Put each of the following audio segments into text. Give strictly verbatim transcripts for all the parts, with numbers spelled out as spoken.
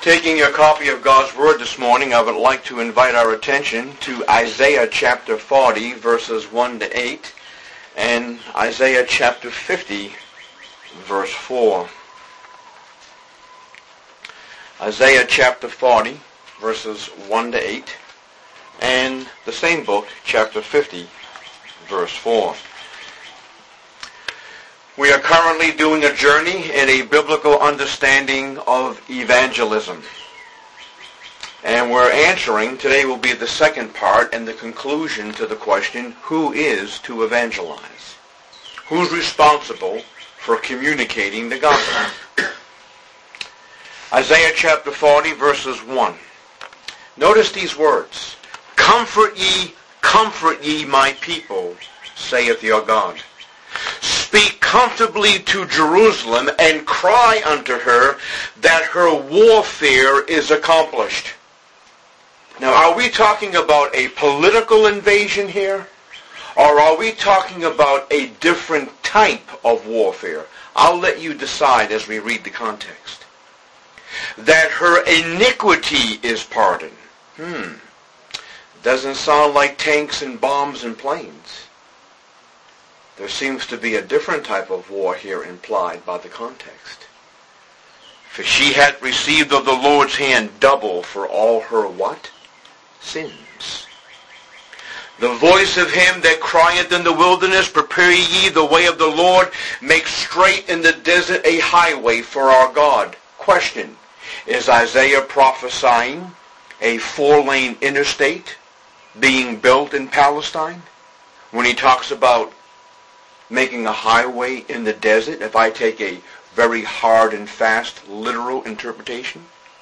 Taking a copy of God's Word this morning, I would like to invite our attention to Isaiah chapter forty, verses one to eight, and Isaiah chapter fifty, verse four. Isaiah chapter forty, verses one to eight, and the same book, chapter fifty, verse four. We are currently doing a journey in a biblical understanding of evangelism. And we're answering, today will be the second part and the conclusion to the question, who is to evangelize? Who's responsible for communicating the gospel? Isaiah chapter forty, verses one. Notice these words. Comfort ye, comfort ye my people, saith your God. Speak comfortably to Jerusalem and cry unto her that her warfare is accomplished. Now, are we talking about a political invasion here? Or are we talking about a different type of warfare? I'll let you decide as we read the context. That her iniquity is pardoned. Hmm. Doesn't sound like tanks and bombs and planes. There seems to be a different type of war here implied by the context. For she had received of the Lord's hand double for all her what? Sins. The voice of him that crieth in the wilderness, prepare ye the way of the Lord, make straight in the desert a highway for our God. Question, is Isaiah prophesying a four-lane interstate being built in Palestine? When he talks about making a highway in the desert, if I take a very hard and fast literal interpretation.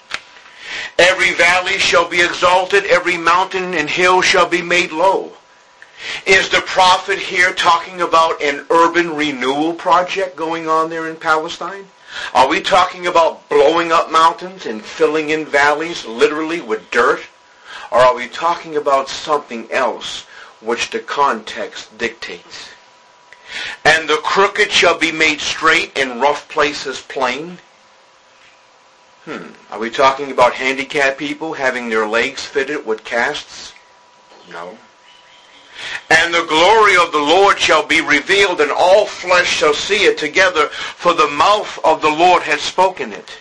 Every valley shall be exalted, every mountain and hill shall be made low. Is the prophet here talking about an urban renewal project going on there in Palestine? Are we talking about blowing up mountains and filling in valleys literally with dirt? Or are we talking about something else which the context dictates? And the crooked shall be made straight, and rough places plain. Hmm. Are we talking about handicapped people having their legs fitted with casts? No. And the glory of the Lord shall be revealed, and all flesh shall see it together, for the mouth of the Lord hath spoken it.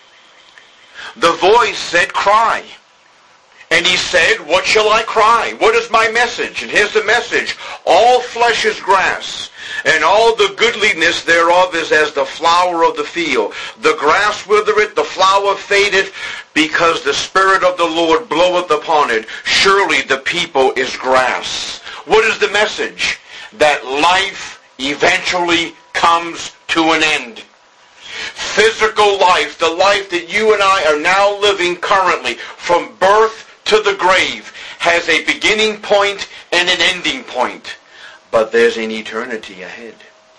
The voice said, cry. And he said, what shall I cry? What is my message? And here's the message. All flesh is grass, and all the goodliness thereof is as the flower of the field. The grass withereth, the flower fadeth, because the Spirit of the Lord bloweth upon it. Surely the people is grass. What is the message? That life eventually comes to an end. Physical life, the life that you and I are now living currently, from birth to the grave, has a beginning point and an ending point. But there's an eternity ahead.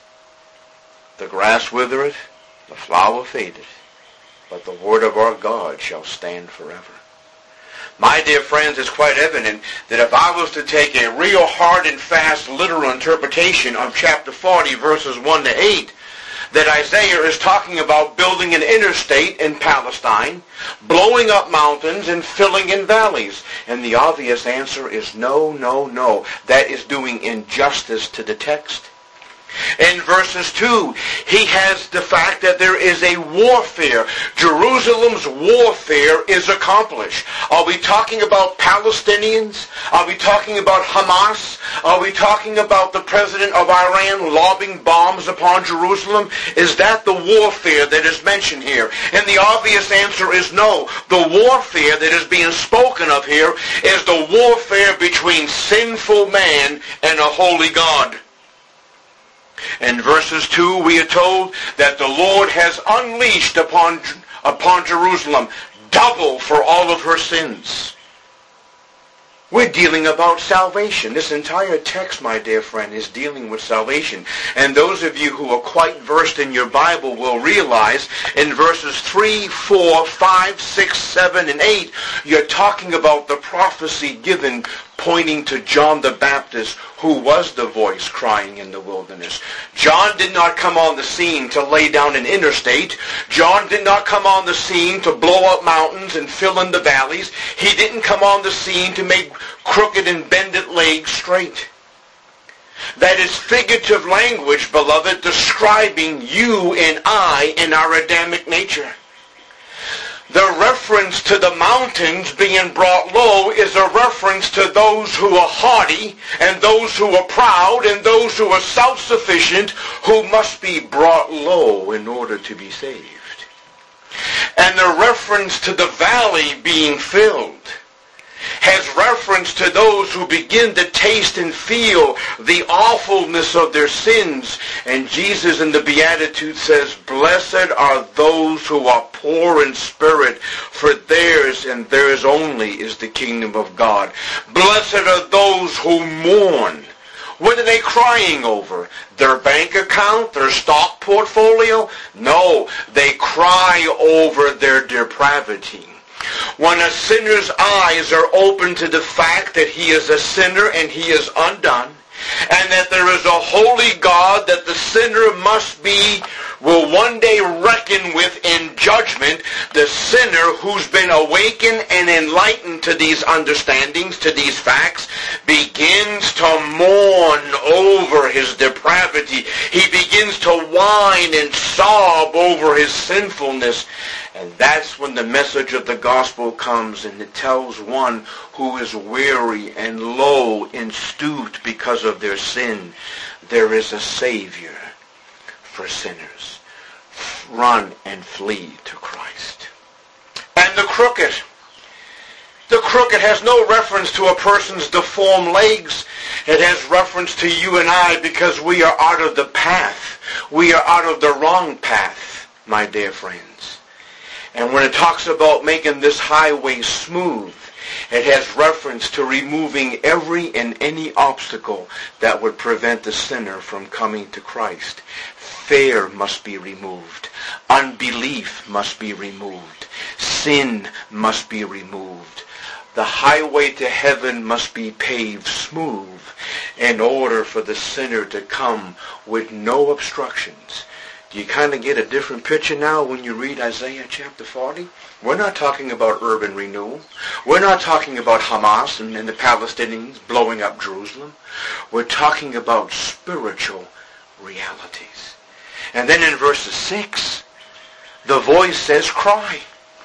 The grass withereth, the flower fadeth, but the word of our God shall stand forever. My dear friends, it's quite evident that if I was to take a real hard and fast literal interpretation of chapter forty, verses one to eight, that Isaiah is talking about building an interstate in Palestine, blowing up mountains and filling in valleys. And the obvious answer is no, no, no. That is doing injustice to the text. In verses two, he has the fact that there is a warfare. Jerusalem's warfare is accomplished. Are we talking about Palestinians? Are we talking about Hamas? Are we talking about the president of Iran lobbing bombs upon Jerusalem? Is that the warfare that is mentioned here? And the obvious answer is no. The warfare that is being spoken of here is the warfare between sinful man and a holy God. In verses two, we are told that the Lord has unleashed upon, upon Jerusalem double for all of her sins. We're dealing about salvation. This entire text, my dear friend, is dealing with salvation. And those of you who are quite versed in your Bible will realize in verses three, four, five, six, seven, and eight, you're talking about the prophecy given pointing to John the Baptist, who was the voice crying in the wilderness. John did not come on the scene to lay down an interstate. John did not come on the scene to blow up mountains and fill in the valleys. He didn't come on the scene to make crooked and bended legs straight. That is figurative language, beloved, describing you and I in our Adamic nature. The reference to the mountains being brought low is a reference to those who are haughty and those who are proud and those who are self-sufficient, who must be brought low in order to be saved. And the reference to the valley being filled has reference to those who begin to taste and feel the awfulness of their sins. And Jesus in the Beatitudes says, "Blessed are those who are poor in spirit, for theirs and theirs only is the kingdom of God." Blessed are those who mourn. What are they crying over? Their bank account? Their stock portfolio? No, they cry over their depravity. When a sinner's eyes are open to the fact that he is a sinner and he is undone, and that there is a holy God that the sinner must be, will one day reckon with in judgment, the sinner who's been awakened and enlightened to these understandings, to these facts, begins to mourn over his depravity. He begins to whine and sob over his sinfulness. And that's when the message of the gospel comes, and it tells one who is weary and low and stooped because of their sin, there is a Savior for sinners. Run and flee to Christ. And the crooked. The crooked has no reference to a person's deformed legs. It has reference to you and I, because we are out of the path. We are out of the wrong path, my dear friends. And when it talks about making this highway smooth, it has reference to removing every and any obstacle that would prevent the sinner from coming to Christ. Fear must be removed. Unbelief must be removed. Sin must be removed. The highway to heaven must be paved smooth in order for the sinner to come with no obstructions. Do you kind of get a different picture now when you read Isaiah chapter forty? We're not talking about urban renewal. We're not talking about Hamas and, and the Palestinians blowing up Jerusalem. We're talking about spiritual realities. And then in verse six, the voice says, cry,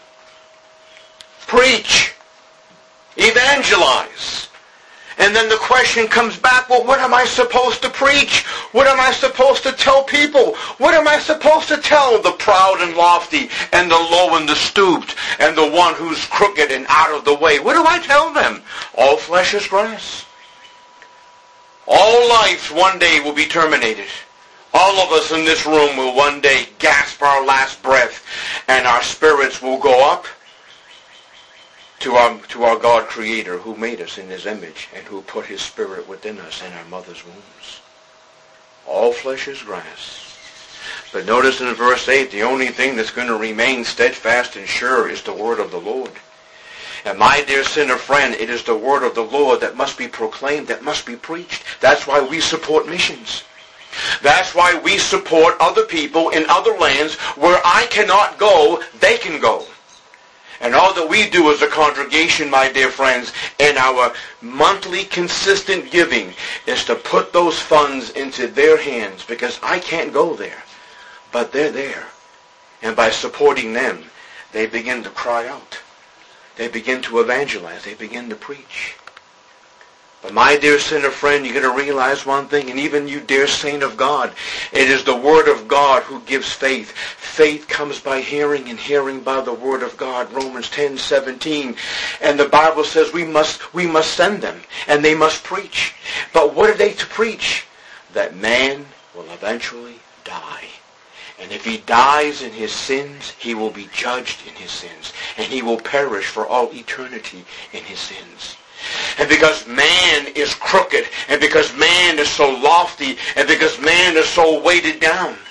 preach, evangelize. And then the question comes back, well, what am I supposed to preach? What am I supposed to tell people? What am I supposed to tell the proud and lofty and the low and the stooped and the one who's crooked and out of the way? What do I tell them? All flesh is grass. All life one day will be terminated. All of us in this room will one day gasp our last breath, and our spirits will go up to our, to our God Creator, who made us in His image and who put His Spirit within us in our mother's wombs. All flesh is grass. But notice in verse eight, the only thing that's going to remain steadfast and sure is the word of the Lord. And my dear sinner friend, it is the word of the Lord that must be proclaimed, that must be preached. That's why we support missions. That's why we support other people in other lands where I cannot go, they can go. And all that we do as a congregation, my dear friends, in our monthly consistent giving is to put those funds into their hands, because I can't go there, but they're there. And by supporting them, they begin to cry out. They begin to evangelize. They begin to preach. But my dear sinner friend, you're going to realize one thing, and even you dear saint of God, it is the Word of God who gives faith. Faith comes by hearing, and hearing by the Word of God, Romans ten seventeen. And the Bible says we must, we must send them, and they must preach. But what are they to preach? That man will eventually die. And if he dies in his sins, he will be judged in his sins, and he will perish for all eternity in his sins. And because man is crooked, and because man is so lofty, and because man is so weighted down,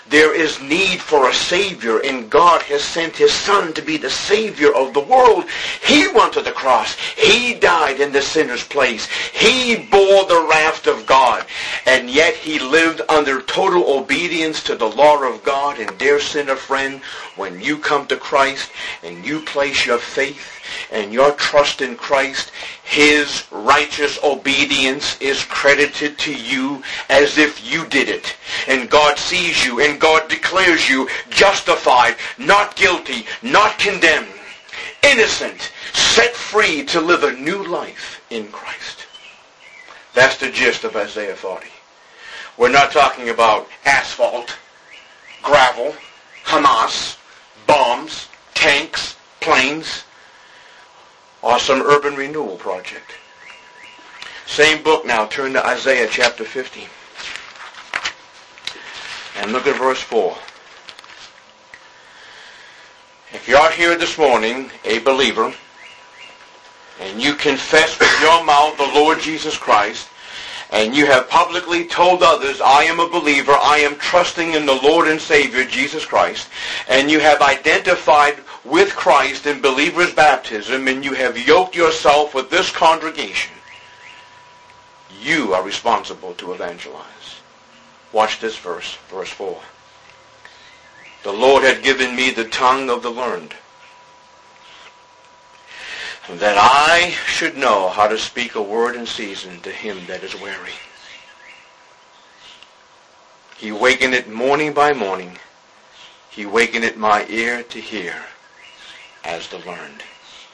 There is need for a Savior, and God has sent His Son to be the Savior of the world. He went to the cross. He died in the sinner's place. He bore the wrath of God, and yet He lived under total obedience to the law of God. And dear sinner friend, when you come to Christ and you place your faith and your trust in Christ, His righteous obedience is credited to you as if you did it. And God sees you, and God declares you justified, not guilty, not condemned, innocent, set free to live a new life in Christ. That's the gist of Isaiah forty. We're not talking about asphalt, gravel, Hamas, bombs, tanks, planes, or some urban renewal project. Same book now. Turn to Isaiah chapter fifty. And look at verse four. If you are here this morning, a believer, and you confess with your mouth the Lord Jesus Christ, and you have publicly told others, I am a believer, I am trusting in the Lord and Savior Jesus Christ, and you have identified with Christ in believer's baptism, and you have yoked yourself with this congregation, you are responsible to evangelize. Watch this verse, verse four. The Lord had given me the tongue of the learned, that I should know how to speak a word in season to him that is weary. He wakeneth morning by morning. He wakeneth my ear to hear as the learned.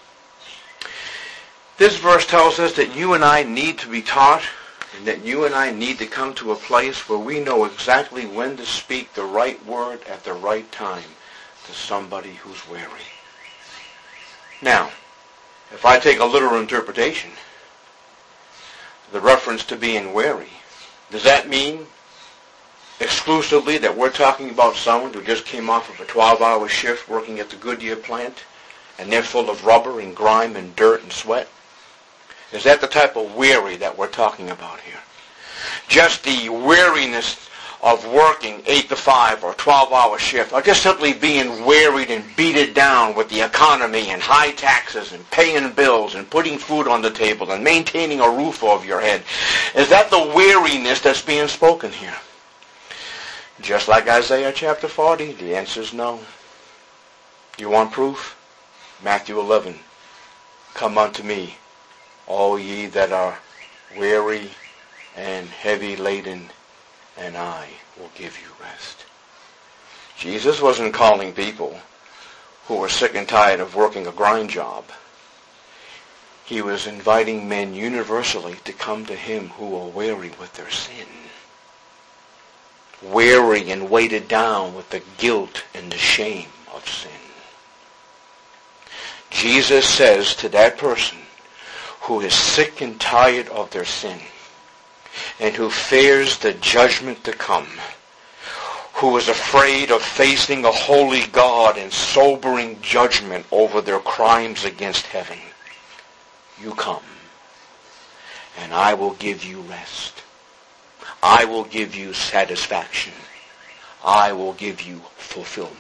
This verse tells us that you and I need to be taught, and that you and I need to come to a place where we know exactly when to speak the right word at the right time to somebody who's weary. Now, if I take a literal interpretation, the reference to being weary, does that mean exclusively that we're talking about someone who just came off of a twelve-hour shift working at the Goodyear plant, and they're full of rubber and grime and dirt and sweat? Is that the type of weary that we're talking about here? Just the weariness of working eight to five or twelve-hour shift, or just simply being wearied and beaten down with the economy and high taxes and paying bills and putting food on the table and maintaining a roof over your head? Is that the weariness that's being spoken here? Just like Isaiah chapter forty, the answer is no. You want proof? Matthew eleven. Come unto me, all ye that are weary and heavy laden, and I will give you rest. Jesus wasn't calling people who were sick and tired of working a grind job. He was inviting men universally to come to him who are weary with their sin. Weary and weighted down with the guilt and the shame of sin. Jesus says to that person who is sick and tired of their sin, and who fears the judgment to come, who is afraid of facing a holy God and sobering judgment over their crimes against heaven, you come, and I will give you rest. I will give you satisfaction. I will give you fulfillment.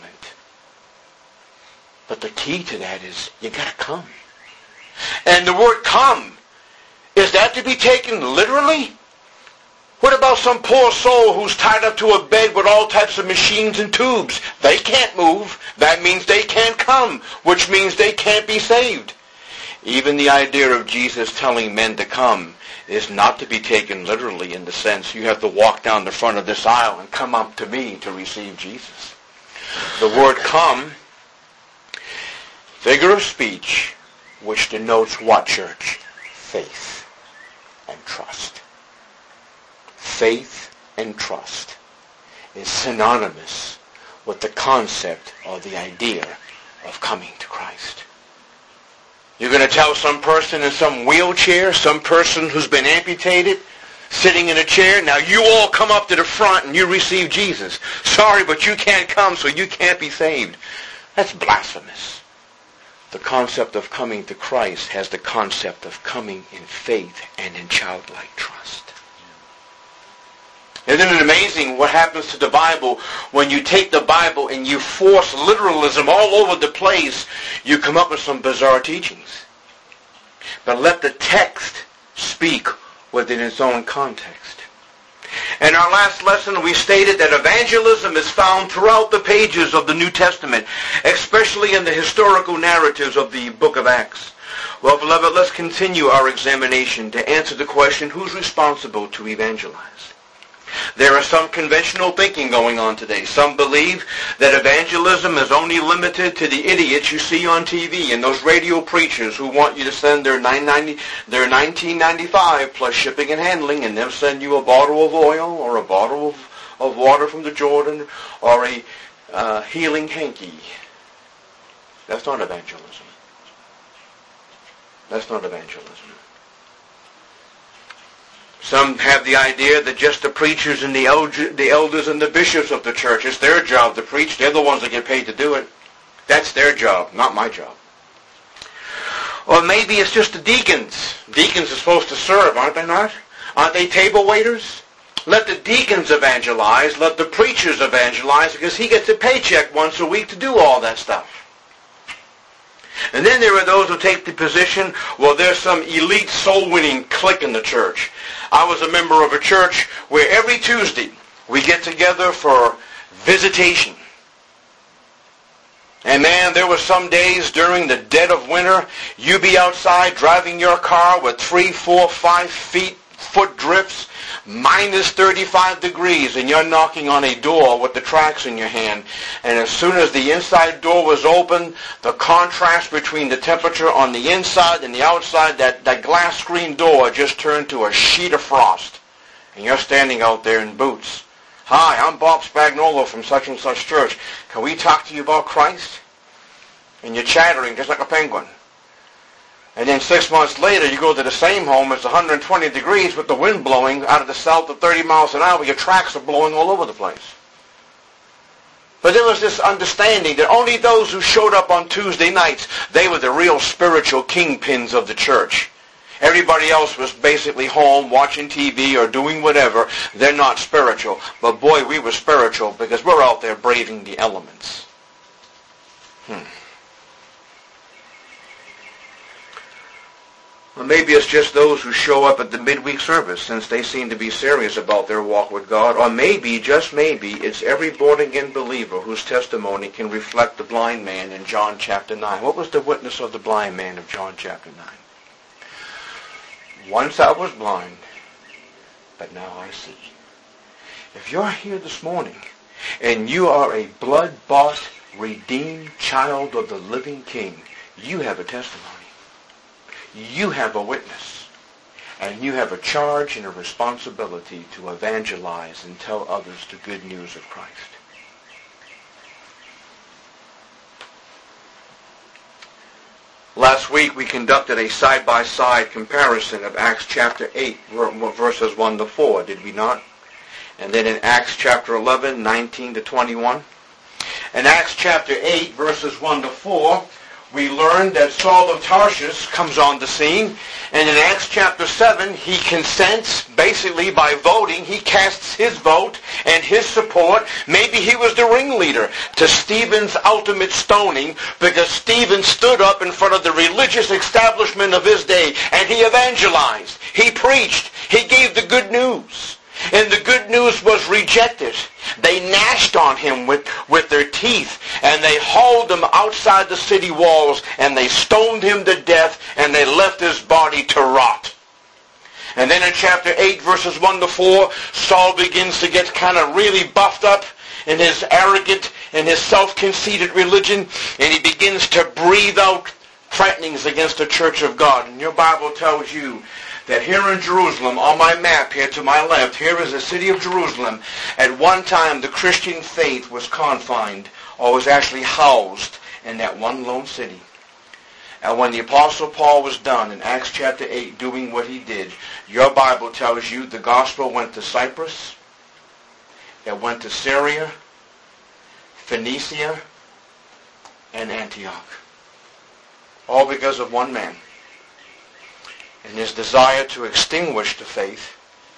But the key to that is you got to come. And the word come, is that to be taken literally? What about some poor soul who's tied up to a bed with all types of machines and tubes? They can't move. That means they can't come, which means they can't be saved. Even the idea of Jesus telling men to come is not to be taken literally in the sense you have to walk down the front of this aisle and come up to me to receive Jesus. The word come, figure of speech, which denotes what, church? Faith and trust. Faith and trust is synonymous with the concept or the idea of coming to Christ. You're going to tell some person in some wheelchair, some person who's been amputated, sitting in a chair, now you all come up to the front and you receive Jesus. Sorry, but you can't come, so you can't be saved. That's blasphemous. The concept of coming to Christ has the concept of coming in faith and in childlike trust. Isn't it amazing what happens to the Bible when you take the Bible and you force literalism all over the place? You come up with some bizarre teachings. But let the text speak within its own context. In our last lesson, we stated that evangelism is found throughout the pages of the New Testament, especially in the historical narratives of the book of Acts. Well, beloved, let's continue our examination to answer the question, who's responsible to evangelize? There is some conventional thinking going on today. Some believe that evangelism is only limited to the idiots you see on T V and those radio preachers who want you to send their nine ninety, their nineteen ninety-five plus shipping and handling, and they'll send you a bottle of oil or a bottle of, of water from the Jordan or a uh, healing hanky. That's not evangelism. That's not evangelism. Some have the idea that just the preachers and the, el- the elders and the bishops of the church, it's their job to preach. They're the ones that get paid to do it. That's their job, not my job. Or maybe it's just the deacons. Deacons are supposed to serve, aren't they not? Aren't they table waiters? Let the deacons evangelize. Let the preachers evangelize, because he gets a paycheck once a week to do all that stuff. And then there are those who take the position, well, there's some elite soul-winning clique in the church. I was a member of a church where every Tuesday we get together for visitation. And man, there were some days during the dead of winter, you be outside driving your car with three, four, five feet, foot drifts, minus thirty-five degrees, and you're knocking on a door with the tracts in your hand. And as soon as the inside door was open, the contrast between the temperature on the inside and the outside, that, that glass screen door just turned to a sheet of frost. And you're standing out there in boots. Hi, I'm Bob Spagnuolo from such and such church. Can we talk to you about Christ? And you're chattering just like a penguin. And then six months later, you go to the same home, it's one hundred twenty degrees with the wind blowing out of the south at thirty miles an hour. Your tracks are blowing all over the place. But there was this understanding that only those who showed up on Tuesday nights, they were the real spiritual kingpins of the church. Everybody else was basically home watching T V or doing whatever. They're not spiritual. But boy, we were spiritual because we're out there braving the elements. Hmm. Well, maybe it's just those who show up at the midweek service, since they seem to be serious about their walk with God. Or maybe, just maybe, it's every born-again believer whose testimony can reflect the blind man in John chapter nine. What was the witness of the blind man of John chapter nine? Once I was blind, but now I see. If you're here this morning and you are a blood-bought, redeemed child of the living King, you have a testimony. You have a witness. And you have a charge and a responsibility to evangelize and tell others the good news of Christ. Last week we conducted a side-by-side comparison of Acts chapter eight, verses one to four, did we not? And then in Acts chapter eleven, nineteen to twenty-one. In Acts chapter eight, verses one to four, we learned that Saul of Tarsus comes on the scene, and in Acts chapter seven, he consents, basically by voting, he casts his vote and his support. Maybe he was the ringleader to Stephen's ultimate stoning, because Stephen stood up in front of the religious establishment of his day, and he evangelized, he preached, he gave the good news. And the good news was rejected. They gnashed on him with, with their teeth, and they hauled him outside the city walls, and they stoned him to death, and they left his body to rot. And then in chapter eight, verses one to four, Saul begins to get kind of really buffed up in his arrogant and his self-conceited religion, and he begins to breathe out threatenings against the church of God. And your Bible tells you that here in Jerusalem, on my map here to my left, here is the city of Jerusalem. At one time, the Christian faith was confined, or was actually housed, in that one lone city. And when the Apostle Paul was done in Acts chapter eight doing what he did, your Bible tells you the gospel went to Cyprus, it went to Syria, Phoenicia, and Antioch. All because of one man. And his desire to extinguish the faith,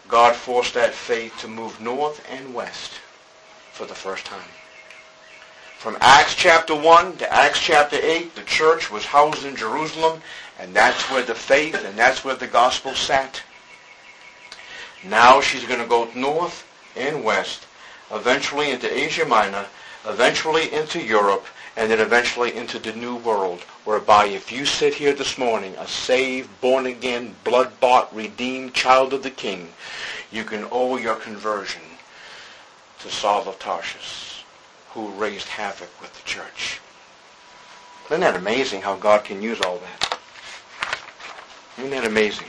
God forced that faith to move north and west for the first time. From Acts chapter one to Acts chapter eight, the church was housed in Jerusalem, and that's where the faith and that's where the gospel sat. Now she's going to go north and west, eventually into Asia Minor, eventually into Europe, and then eventually into the New World, whereby if you sit here this morning, a saved, born-again, blood-bought, redeemed child of the King, you can owe your conversion to Saul of Tarsus, who raised havoc with the church. Isn't that amazing how God can use all that? Isn't that amazing?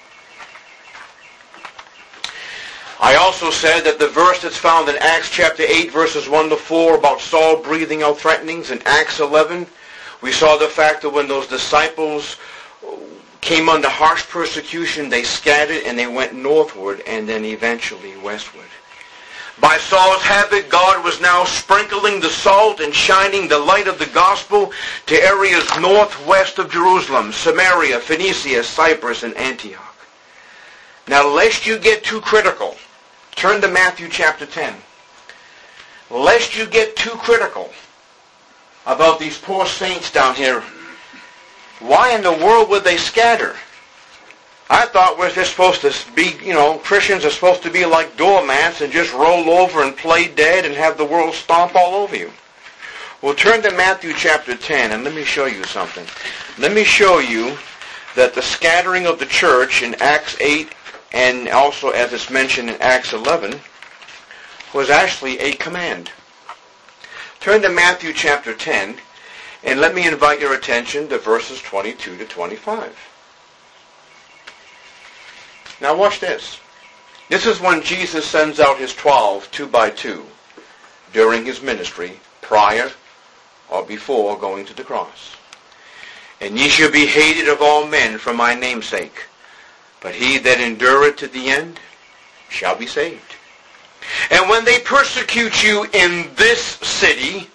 I also said that the verse that's found in Acts chapter eight, verses one to four, about Saul breathing out threatenings, in Acts eleven, we saw the fact that when those disciples came under harsh persecution, they scattered and they went northward and then eventually westward. By Saul's habit, God was now sprinkling the salt and shining the light of the gospel to areas northwest of Jerusalem, Samaria, Phoenicia, Cyprus, and Antioch. Now, lest you get too critical, turn to Matthew chapter ten. Lest you get too critical about these poor saints down here, why in the world would they scatter? I thought we're just supposed to be, you know, Christians are supposed to be like doormats and just roll over and play dead and have the world stomp all over you. Well, turn to Matthew chapter ten and let me show you something. Let me show you that the scattering of the church in Acts eight and also as it's mentioned in Acts eleven was actually a command. Turn to Matthew chapter ten and let me invite your attention to verses twenty-two to twenty-five. Now watch this. This is when Jesus sends out his twelve, two by two, during his ministry, prior or before going to the cross. And ye shall be hated of all men for my name's sake, but he that endureth to the end shall be saved. And when they persecute you in this city,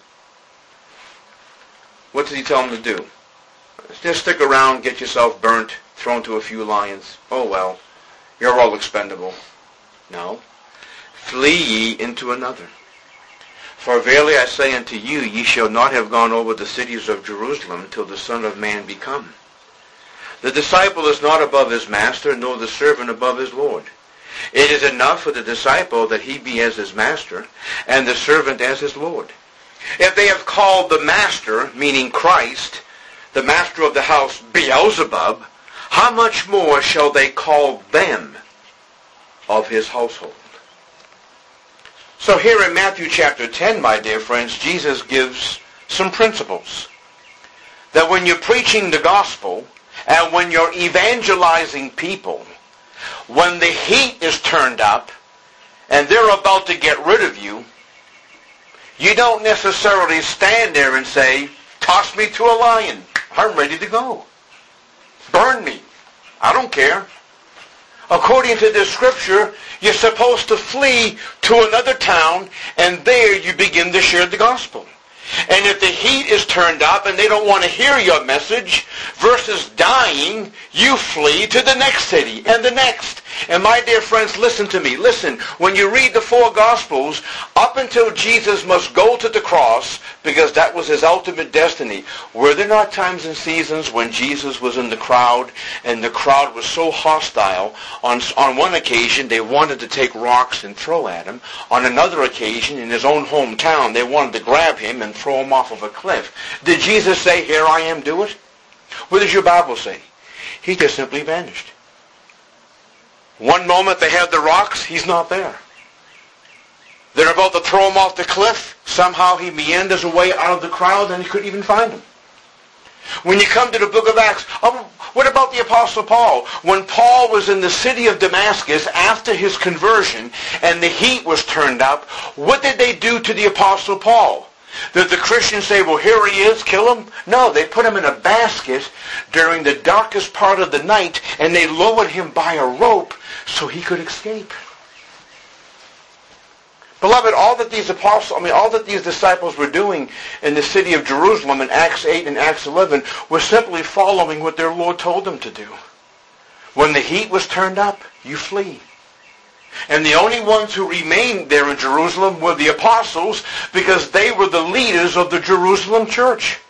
what does he tell them to do? Just stick around, get yourself burnt, thrown to a few lions. Oh well. You're all expendable. No. Flee ye into another. For verily I say unto you, ye shall not have gone over the cities of Jerusalem till the Son of Man be come. The disciple is not above his master, nor the servant above his Lord. It is enough for the disciple that he be as his master, and the servant as his Lord. If they have called the master, meaning Christ, the master of the house, Beelzebub, how much more shall they call them of his household? So here in Matthew chapter ten, my dear friends, Jesus gives some principles. That when you're preaching the gospel, and when you're evangelizing people, when the heat is turned up, and they're about to get rid of you, you don't necessarily stand there and say, toss me to a lion. I'm ready to go. Burn me. I don't care. According to this scripture, you're supposed to flee to another town, and there you begin to share the gospel. And if the heat is turned up and they don't want to hear your message, versus dying, you flee to the next city and the next. And my dear friends, listen to me. Listen, when you read the four Gospels, up until Jesus must go to the cross, because that was his ultimate destiny, were there not times and seasons when Jesus was in the crowd, and the crowd was so hostile? On, on one occasion, they wanted to take rocks and throw at him. On another occasion, in his own hometown, they wanted to grab him and throw him off of a cliff. Did Jesus say, here I am, do it? What does your Bible say? He just simply vanished. One moment they had the rocks, he's not there. They're about to throw him off the cliff. Somehow he meanders away out of the crowd and you couldn't even find him. When you come to the book of Acts, oh, what about the Apostle Paul? When Paul was in the city of Damascus after his conversion and the heat was turned up, what did they do to the Apostle Paul? Did the Christians say, well, here he is, kill him? No, they put him in a basket during the darkest part of the night, and they lowered him by a rope so he could escape. Beloved, all that these apostles, I mean, all that these disciples were doing in the city of Jerusalem in Acts eight and Acts eleven was simply following what their Lord told them to do. When the heat was turned up, you flee. And the only ones who remained there in Jerusalem were the apostles, because they were the leaders of the Jerusalem church.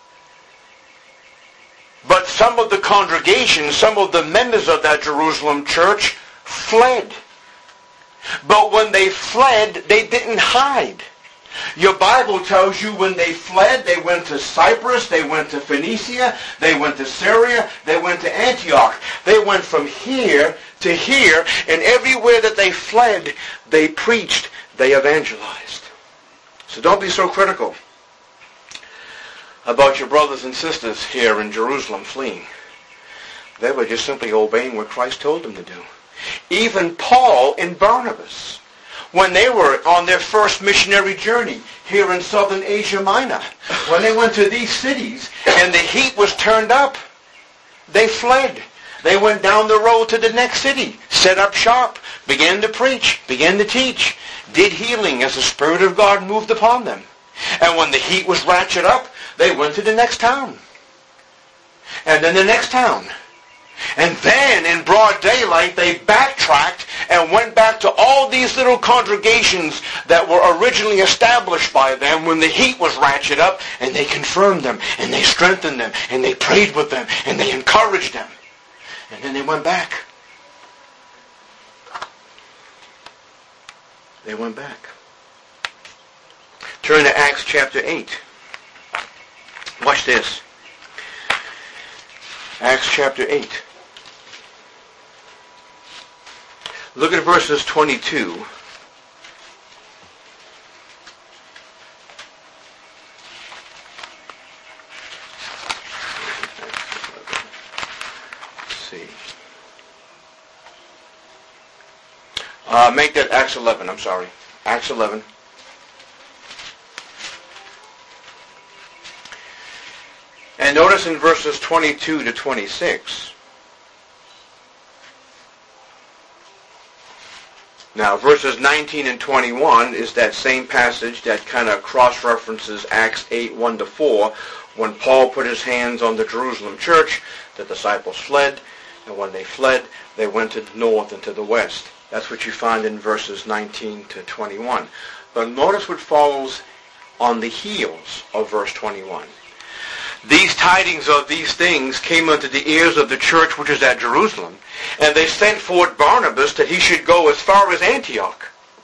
But some of the congregation, some of the members of that Jerusalem church fled. But when they fled, they didn't hide. Your Bible tells you when they fled, they went to Cyprus, they went to Phoenicia, they went to Syria, they went to Antioch. They went from here to here, and everywhere that they fled, they preached, they evangelized. So don't be so critical about your brothers and sisters here in Jerusalem fleeing. They were just simply obeying what Christ told them to do. Even Paul and Barnabas, when they were on their first missionary journey here in southern Asia Minor, when they went to these cities and the heat was turned up, they fled. They went down the road to the next city, set up shop, began to preach, began to teach, did healing as the Spirit of God moved upon them. And when the heat was ratcheted up, they went to the next town. And then the next town. And then, in broad daylight, they backtracked and went back to all these little congregations that were originally established by them when the heat was ratcheted up, and they confirmed them, and they strengthened them, and they prayed with them, and they encouraged them. And then they went back. They went back. Turn to Acts chapter eight. Watch this. Acts chapter eight. Look at verses twenty-two. Let's see. Uh, make that Acts eleven, I'm sorry. Acts eleven. And notice in verses twenty-two to twenty-six. Now, verses nineteen and twenty-one is that same passage that kind of cross-references Acts eight, one to four. When Paul put his hands on the Jerusalem church, the disciples fled. And when they fled, they went to the north and to the west. That's what you find in verses nineteen to twenty-one. But notice what follows on the heels of verse twenty-one. These tidings of these things came unto the ears of the church which is at Jerusalem, and they sent forth Barnabas that he should go as far as Antioch.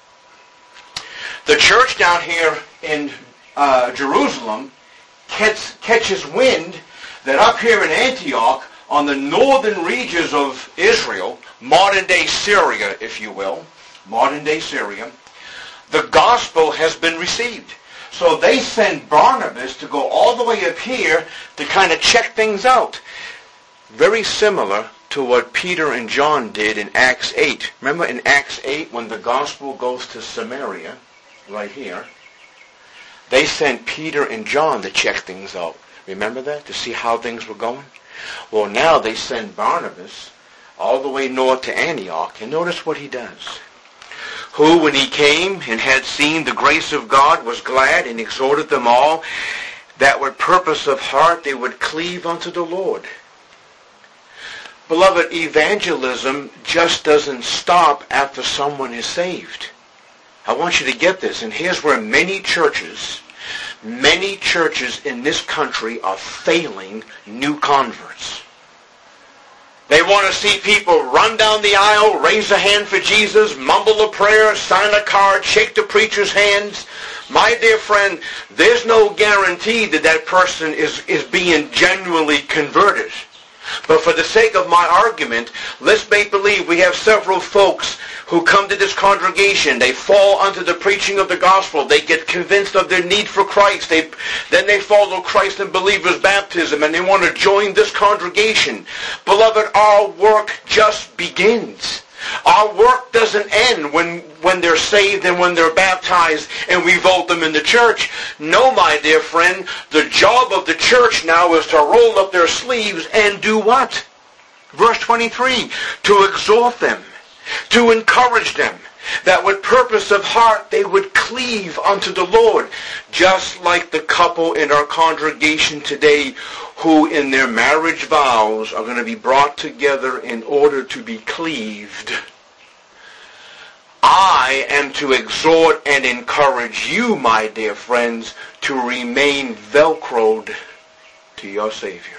The church down here in uh, Jerusalem catch, catches wind that up here in Antioch, on the northern regions of Israel, modern-day Syria, if you will, modern-day Syria, the gospel has been received. So they sent Barnabas to go all the way up here to kind of check things out. Very similar to what Peter and John did in Acts eight. Remember in Acts eight when the gospel goes to Samaria, right here, they sent Peter and John to check things out. Remember that? To see how things were going? Well, now they send Barnabas all the way north to Antioch, and notice what he does. Who, when he came and had seen the grace of God, was glad and exhorted them all, that with purpose of heart they would cleave unto the Lord. Beloved, evangelism just doesn't stop after someone is saved. I want you to get this, and here's where many churches, many churches in this country are failing new converts. They want to see people run down the aisle, raise a hand for Jesus, mumble a prayer, sign a card, shake the preacher's hands. My dear friend, there's no guarantee that that person is, is being genuinely converted. But for the sake of my argument, let's make believe we have several folks who come to this congregation. They fall under the preaching of the gospel. They get convinced of their need for Christ. They, then they follow Christ in believer's baptism, and they want to join this congregation. Beloved, our work just begins. Our work doesn't end when, when they're saved and when they're baptized and we vote them in the church. No, my dear friend, the job of the church now is to roll up their sleeves and do what? Verse twenty-three, to exhort them, to encourage them, that with purpose of heart they would cleave unto the Lord, just like the couple in our congregation today who in their marriage vows are going to be brought together in order to be cleaved. I am to exhort and encourage you, my dear friends, to remain velcroed to your Savior.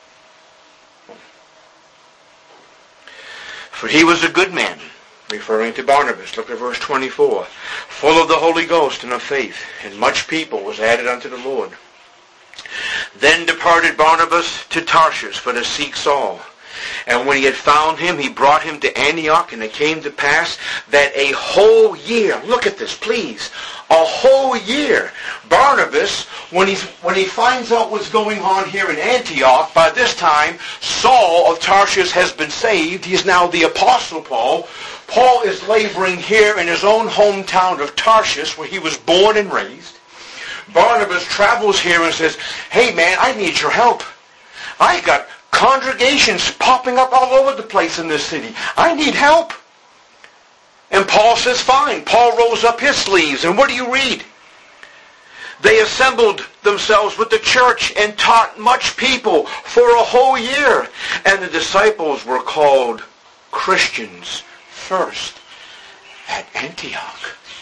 For he was a good man, referring to Barnabas. Look at verse twenty-four. Full of the Holy Ghost and of faith, and much people was added unto the Lord. Then departed Barnabas to Tarshish for to seek Saul. And when he had found him, he brought him to Antioch, and it came to pass that a whole year, look at this, please, a whole year, Barnabas, when he, when he finds out what's going on here in Antioch, by this time, Saul of Tarshish has been saved. He's now the Apostle Paul. Paul is laboring here in his own hometown of Tarshish, where he was born and raised. Barnabas travels here and says, hey man, I need your help. I got congregations popping up all over the place in this city. I need help. And Paul says, fine. Paul rolls up his sleeves. And what do you read? They assembled themselves with the church and taught much people for a whole year. And the disciples were called Christians first at Antioch.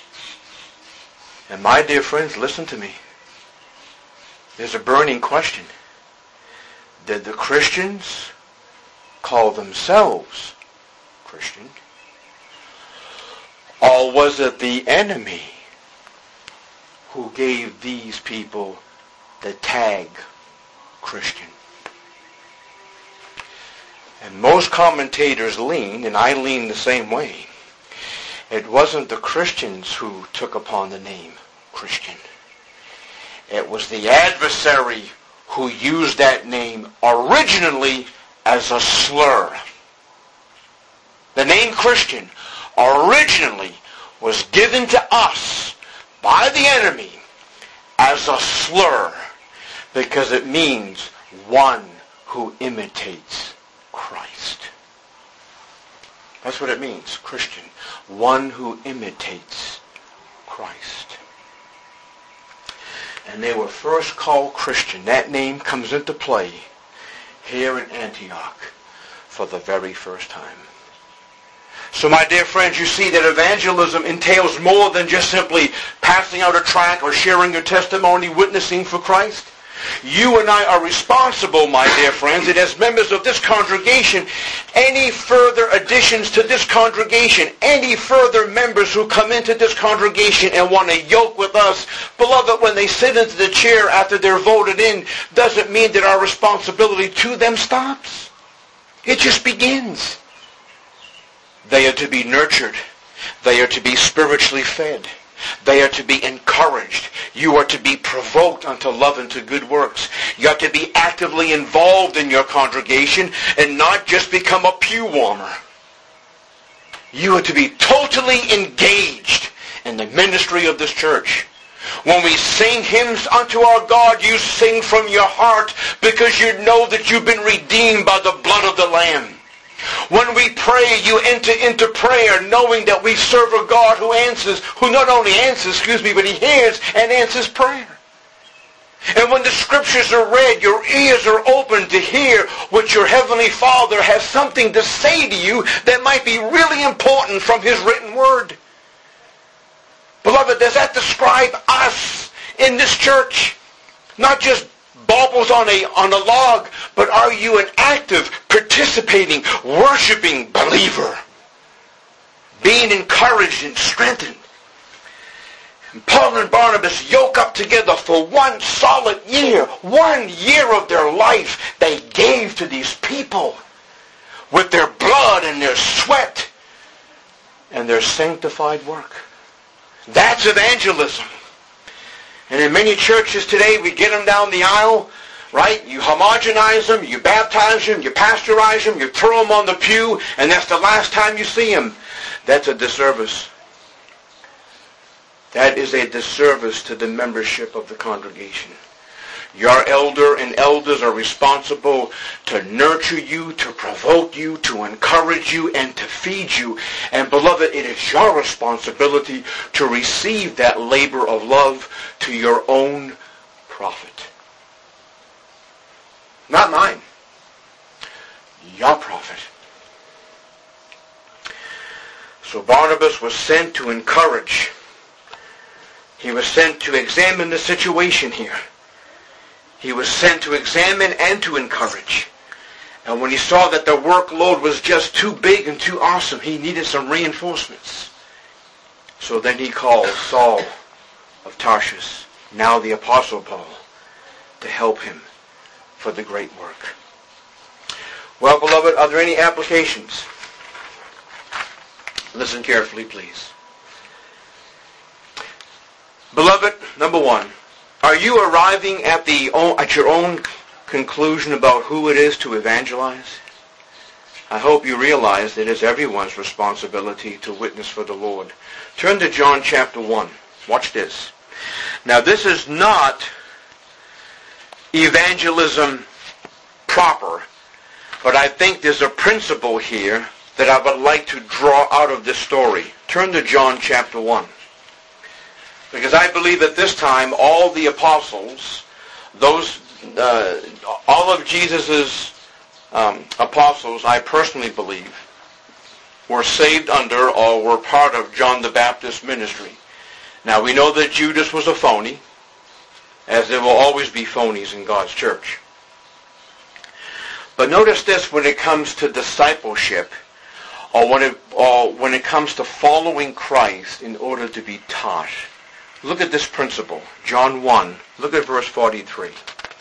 And my dear friends, listen to me. There's a burning question. Did the Christians call themselves Christian? Or was it the enemy who gave these people the tag Christian? And most commentators lean, and I lean the same way, it wasn't the Christians who took upon the name Christian. It was the adversary who used that name originally as a slur. The name Christian originally was given to us by the enemy as a slur because it means one who imitates Christ. That's what it means, Christian. One who imitates Christ. And they were first called Christian. That name comes into play here in Antioch for the very first time. So my dear friends, you see that evangelism entails more than just simply passing out a tract or sharing your testimony, witnessing for Christ. You and I are responsible, my dear friends, and as members of this congregation, any further additions to this congregation, any further members who come into this congregation and want to yoke with us, beloved, when they sit into the chair after they're voted in, doesn't mean that our responsibility to them stops. It just begins. They are to be nurtured. They are to be spiritually fed. They are to be encouraged. You are to be provoked unto love and to good works. You are to be actively involved in your congregation and not just become a pew warmer. You are to be totally engaged in the ministry of this church. When we sing hymns unto our God, you sing from your heart because you know that you've been redeemed by the blood of the Lamb. When we pray, you enter into prayer knowing that we serve a God who answers, who not only answers, excuse me, but he hears and answers prayer. And when the scriptures are read, your ears are open to hear what your Heavenly Father has something to say to you that might be really important from his written word. Beloved, does that describe us in this church? Not just baubles on a, on a log, but are you an active, participating, worshiping believer? Being encouraged and strengthened. And Paul and Barnabas yoke up together for one solid year. One year of their life they gave to these people with their blood and their sweat and their sanctified work. That's evangelism. And in many churches today, we get them down the aisle, right? You homogenize them, you baptize them, you pasteurize them, you throw them on the pew, and that's the last time you see them. That's a disservice. That is a disservice to the membership of the congregation. Your elder and elders are responsible to nurture you, to provoke you, to encourage you, and to feed you. And beloved, it is your responsibility to receive that labor of love to your own profit. Not mine. Your profit. So Barnabas was sent to encourage. He was sent to examine the situation here. He was sent to examine and to encourage. And when he saw that the workload was just too big and too awesome, he needed some reinforcements. So then he called Saul of Tarsus, now the Apostle Paul, to help him for the great work. Well, beloved, are there any applications? Listen carefully, please. Beloved, number one, are you arriving at the at your own conclusion about who it is to evangelize? I hope you realize that it's everyone's responsibility to witness for the Lord. Turn to John chapter one. Watch this. Now, this is not evangelism proper, but I think there's a principle here that I would like to draw out of this story. Turn to John chapter one. Because I believe at this time all the apostles, those, uh, all of Jesus' um, apostles, I personally believe, were saved under or were part of John the Baptist's ministry. Now we know that Judas was a phony, as there will always be phonies in God's church. But notice this when it comes to discipleship, or when it, or when it comes to following Christ in order to be taught. Look at this principle. John one, look at verse forty-three.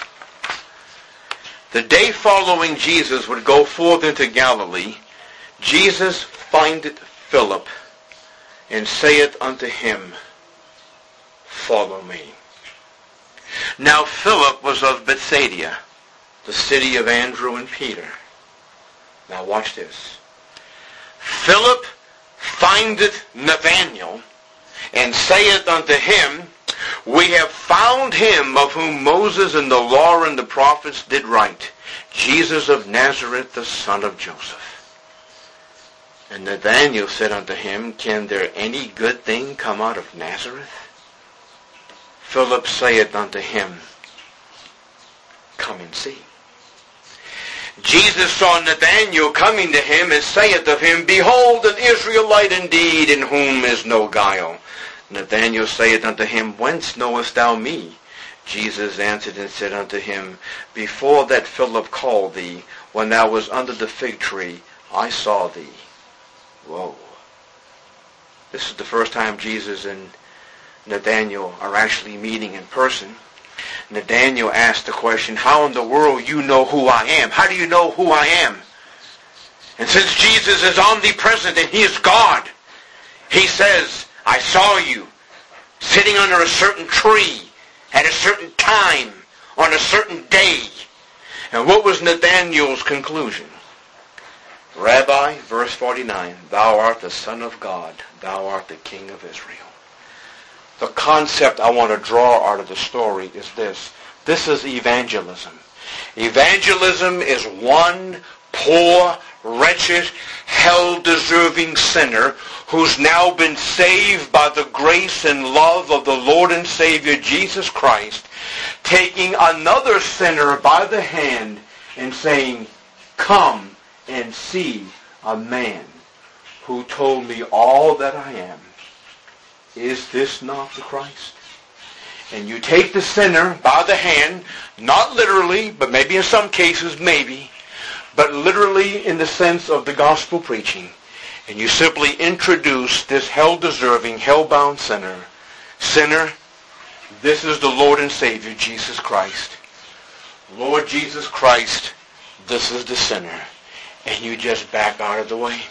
The day following Jesus would go forth into Galilee, Jesus findeth Philip, and saith unto him, Follow me. Now Philip was of Bethsaida, the city of Andrew and Peter. Now watch this. Philip findeth Nathanael, and saith unto him, We have found him of whom Moses and the law and the prophets did write, Jesus of Nazareth, the son of Joseph. And Nathanael said unto him, Can there any good thing come out of Nazareth? Philip saith unto him, Come and see. Jesus saw Nathanael coming to him, and saith of him, Behold, an Israelite indeed, in whom is no guile. Nathanael saith unto him, Whence knowest thou me? Jesus answered and said unto him, Before that Philip called thee, when thou was under the fig tree, I saw thee. Whoa. This is the first time Jesus and Nathanael are actually meeting in person. Nathanael asked the question, How in the world you know who I am? How do you know who I am? And since Jesus is omnipresent and he is God, he says, I saw you sitting under a certain tree at a certain time on a certain day. And what was Nathanael's conclusion? Rabbi, verse forty-nine, Thou art the Son of God, thou art the King of Israel. The concept I want to draw out of the story is this. This is evangelism. Evangelism is one poor, wretched, hell-deserving sinner who's now been saved by the grace and love of the Lord and Savior Jesus Christ, taking another sinner by the hand and saying, Come and see a man who told me all that I am. Is this not the Christ? And you take the sinner by the hand, not literally, but maybe in some cases, maybe, but literally in the sense of the gospel preaching, and you simply introduce this hell-deserving, hell-bound sinner. Sinner, this is the Lord and Savior, Jesus Christ. Lord Jesus Christ, this is the sinner. And you just back out of the way.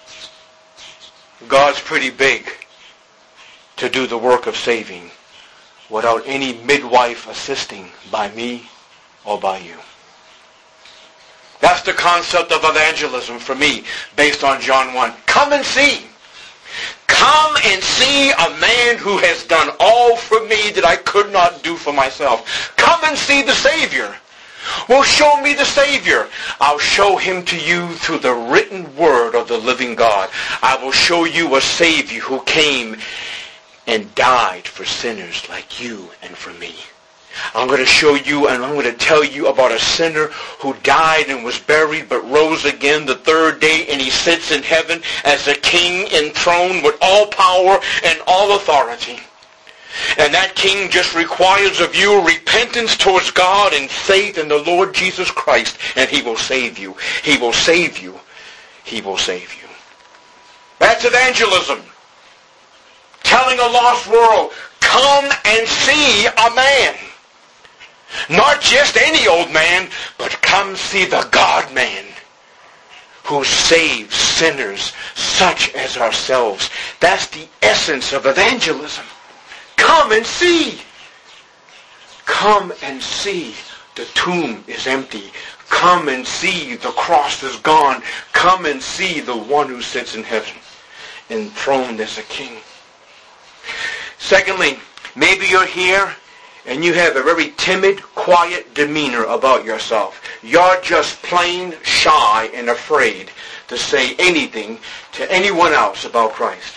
God's pretty big to do the work of saving without any midwife assisting by me or by you. That's the concept of evangelism for me, based on John one. Come and see. Come and see a man who has done all for me that I could not do for myself. Come and see the Savior. Well, show me the Savior. I'll show him to you through the written word of the living God. I will show you a Savior who came and died for sinners like you and for me. I'm going to show you and I'm going to tell you about a sinner who died and was buried but rose again the third day, and he sits in heaven as a king enthroned with all power and all authority. And that king just requires of you repentance towards God and faith in the Lord Jesus Christ, and he will save you. He will save you. He will save you. That's evangelism. Telling a lost world, come and see a man. Not just any old man, but come see the God-man who saves sinners such as ourselves. That's the essence of evangelism. Come and see. Come and see. The tomb is empty. Come and see the cross is gone. Come and see the one who sits in heaven, enthroned as a king. Secondly, maybe you're here and you have a very timid, quiet demeanor about yourself. You're just plain shy and afraid to say anything to anyone else about Christ.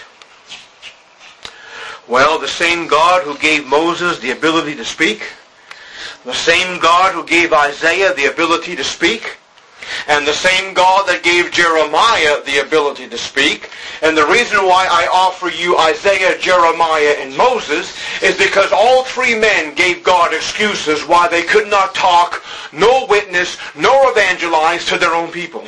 Well, the same God who gave Moses the ability to speak, the same God who gave Isaiah the ability to speak, and the same God that gave Jeremiah the ability to speak. And the reason why I offer you Isaiah, Jeremiah, and Moses is because all three men gave God excuses why they could not talk, nor witness, nor evangelize to their own people.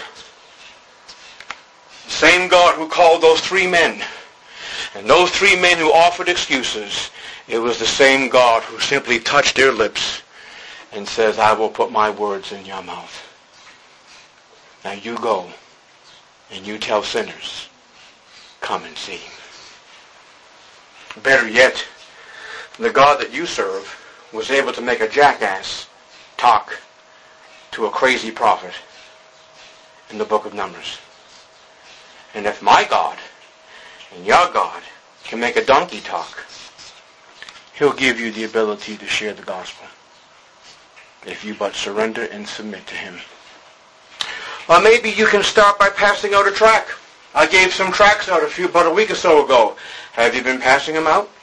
The same God who called those three men, and those three men who offered excuses, it was the same God who simply touched their lips and says, I will put my words in your mouth. Now you go and you tell sinners, come and see. Better yet, the God that you serve was able to make a jackass talk to a crazy prophet in the book of Numbers. And if my God and your God can make a donkey talk, he'll give you the ability to share the gospel if you but surrender and submit to him. Or maybe you can start by passing out a tract. I gave some tracts out a few, about a week or so ago. Have you been passing them out?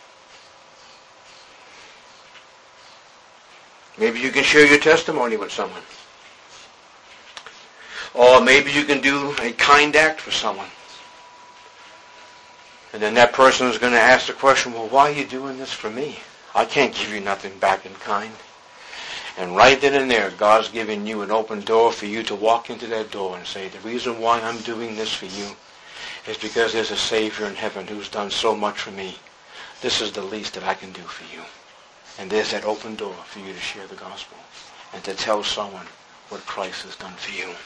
Maybe you can share your testimony with someone. Or maybe you can do a kind act for someone. And then that person is going to ask the question, well, why are you doing this for me? I can't give you nothing back in kind. And right then and there, God's giving you an open door for you to walk into that door and say, the reason why I'm doing this for you is because there's a Savior in heaven who's done so much for me. This is the least that I can do for you. And there's that open door for you to share the gospel and to tell someone what Christ has done for you.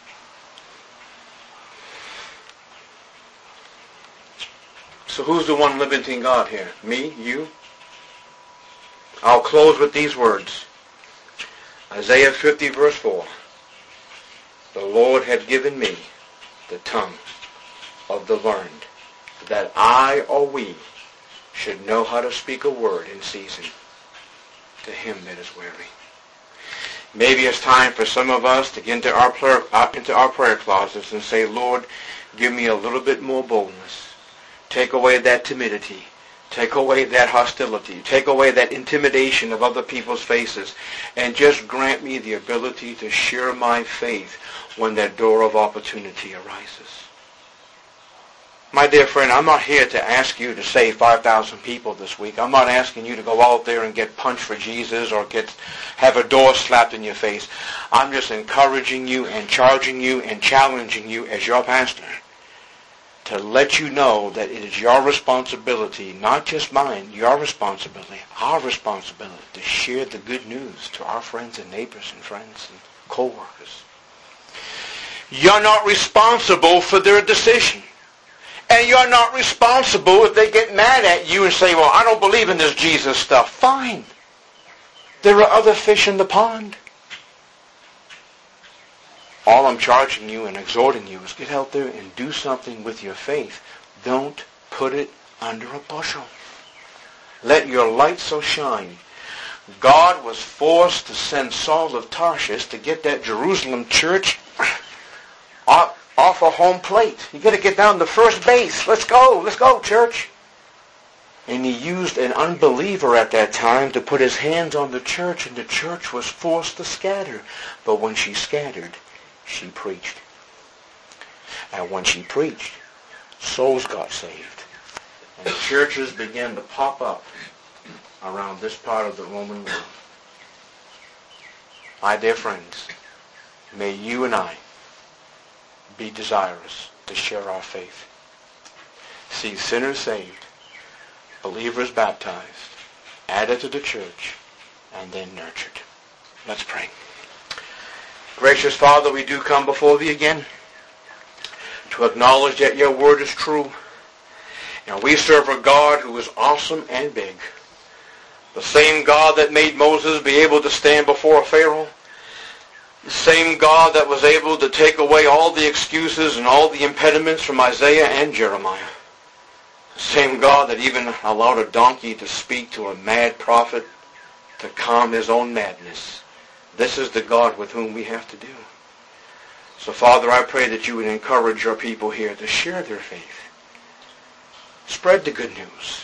So who's the one limiting God here? Me? You? I'll close with these words. Isaiah fifty verse four. The Lord had given me the tongue of the learned, that I or we should know how to speak a word in season to him that is weary. Maybe it's time for some of us to get into our prayer, into our prayer closets and say, Lord, give me a little bit more boldness. Take away that timidity. Take away that hostility. Take away that intimidation of other people's faces. And just grant me the ability to share my faith when that door of opportunity arises. My dear friend, I'm not here to ask you to save five thousand people this week. I'm not asking you to go out there and get punched for Jesus or get have a door slapped in your face. I'm just encouraging you and charging you and challenging you as your pastor to let you know that it is your responsibility, not just mine, your responsibility, our responsibility to share the good news to our friends and neighbors and friends and co-workers. You're not responsible for their decision. And you're not responsible if they get mad at you and say, well, I don't believe in this Jesus stuff. Fine. There are other fish in the pond. All I'm charging you and exhorting you is get out there and do something with your faith. Don't put it under a bushel. Let your light so shine. God was forced to send Saul of Tarshish to get that Jerusalem church off, off a home plate. You got to get down to first base. Let's go. Let's go, church. And he used an unbeliever at that time to put his hands on the church, and the church was forced to scatter. But when she scattered, she preached. And when she preached, souls got saved. And churches began to pop up around this part of the Roman world. My dear friends, may you and I be desirous to share our faith. See sinners saved, believers baptized, added to the church, and then nurtured. Let's pray. Gracious Father, we do come before Thee again to acknowledge that Your word is true. And we serve a God who is awesome and big. The same God that made Moses be able to stand before Pharaoh. The same God that was able to take away all the excuses and all the impediments from Isaiah and Jeremiah. The same God that even allowed a donkey to speak to a mad prophet to calm his own madness. This is the God with whom we have to do. So, Father, I pray that You would encourage Your people here to share their faith. Spread the good news.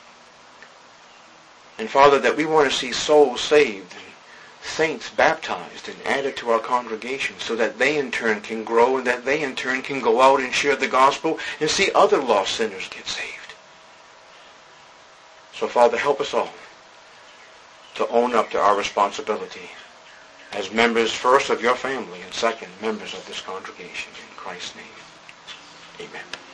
And, Father, that we want to see souls saved and saints baptized and added to our congregation so that they in turn can grow and that they in turn can go out and share the gospel and see other lost sinners get saved. So, Father, help us all to own up to our responsibility as members first of Your family and second, members of this congregation. In Christ's name, amen.